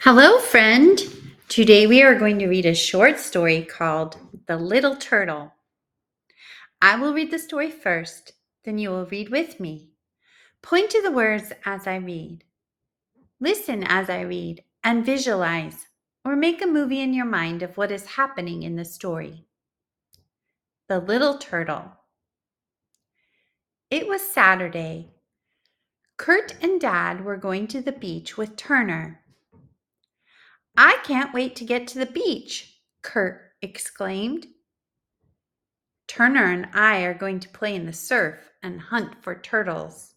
Hello, friend. Today we are going to read a short story called The Little Turtle. I will read the story first, then you will read with me. Point to the words as I read. Listen as I read and visualize or make a movie in your mind of what is happening in the story. The Little Turtle. It was Saturday. Kurt and Dad were going to the beach with Turner. "I can't wait to get to the beach," Kurt exclaimed. "Turner and I are going to play in the surf and hunt for turtles."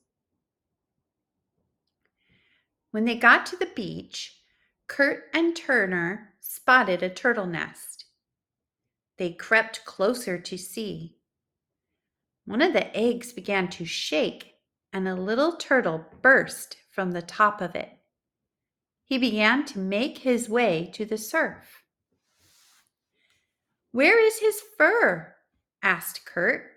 When they got to the beach, Kurt and Turner spotted a turtle nest. They crept closer to see. One of the eggs began to shake, and a little turtle burst from the top of it. He began to make his way to the surf. "Where is his fur?" asked Kurt.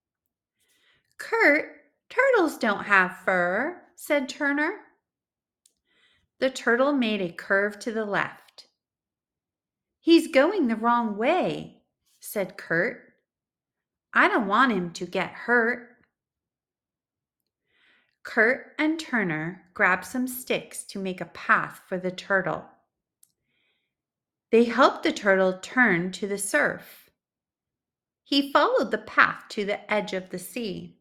"Kurt, turtles don't have fur," said Turner. The turtle made a curve to the left. "He's going the wrong way," said Kurt. "I don't want him to get hurt." Kurt and Turner grabbed some sticks to make a path for the turtle. They helped the turtle turn to the surf. He followed the path to the edge of the sea.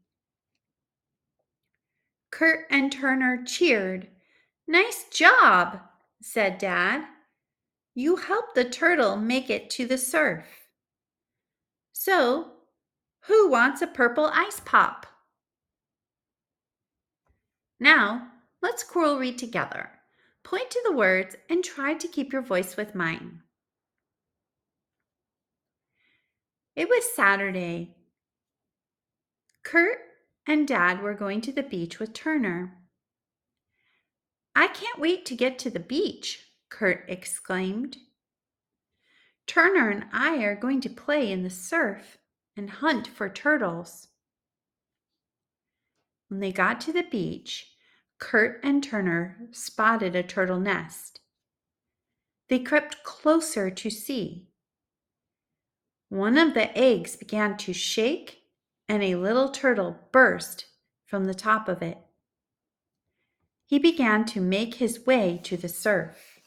Kurt and Turner cheered. "Nice job," said Dad. "You helped the turtle make it to the surf. So, who wants a purple ice pop?" Now, let's choral read together. Point to the words and try to keep your voice with mine. It was Saturday. Kurt and Dad were going to the beach with Turner. "I can't wait to get to the beach," Kurt exclaimed. "Turner and I are going to play in the surf and hunt for turtles." When they got to the beach, Kurt and Turner spotted a turtle nest. They crept closer to see. One of the eggs began to shake, and a little turtle burst from the top of it. He began to make his way to the surf.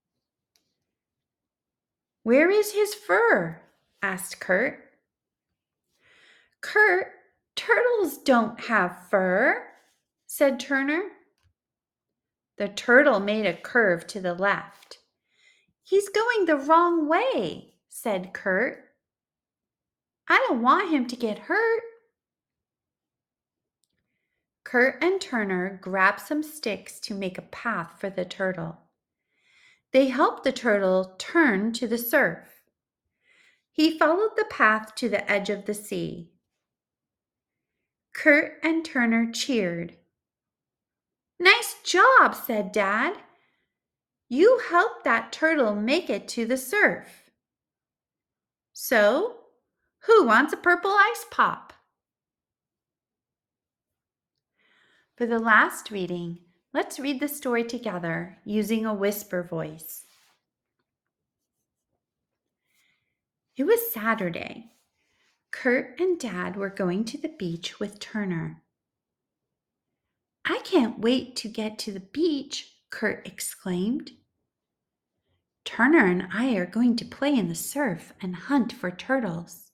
"Where is his fur?" asked Kurt. "Kurt, turtles don't have fur," said Turner. The turtle made a curve to the left. "He's going the wrong way," said Kurt. "I don't want him to get hurt." Kurt and Turner grabbed some sticks to make a path for the turtle. They helped the turtle turn to the surf. He followed the path to the edge of the sea. Kurt and Turner cheered. "Nice job," said Dad. "You helped that turtle make it to the surf. So, who wants a purple ice pop?" For the last reading, let's read the story together using a whisper voice. It was Saturday. Kurt and Dad were going to the beach with Turner. "I can't wait to get to the beach," Kurt exclaimed. "Turner and I are going to play in the surf and hunt for turtles."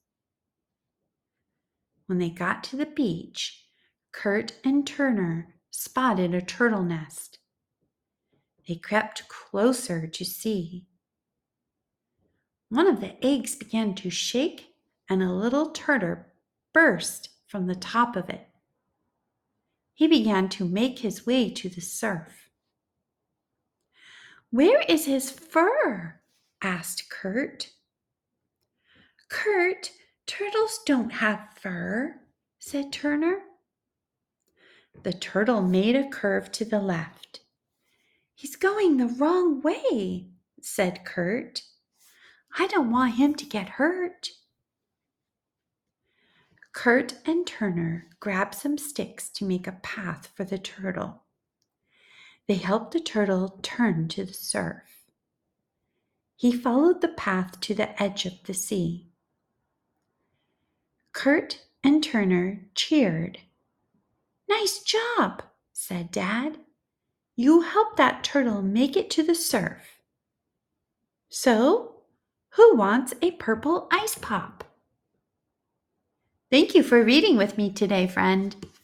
When they got to the beach, Kurt and Turner spotted a turtle nest. They crept closer to see. One of the eggs began to shake, and a little turtle burst from the top of it. He began to make his way to the surf. "Where is his fur?" asked Kurt. "Kurt, turtles don't have fur," said Turner. The turtle made a curve to the left. "He's going the wrong way," said Kurt. "I don't want him to get hurt." Kurt and Turner grabbed some sticks to make a path for the turtle. They helped the turtle turn to the surf. He followed the path to the edge of the sea. Kurt and Turner cheered. "Nice job," said Dad. "You helped that turtle make it to the surf. So, who wants a purple ice pop?" Thank you for reading with me today, friend.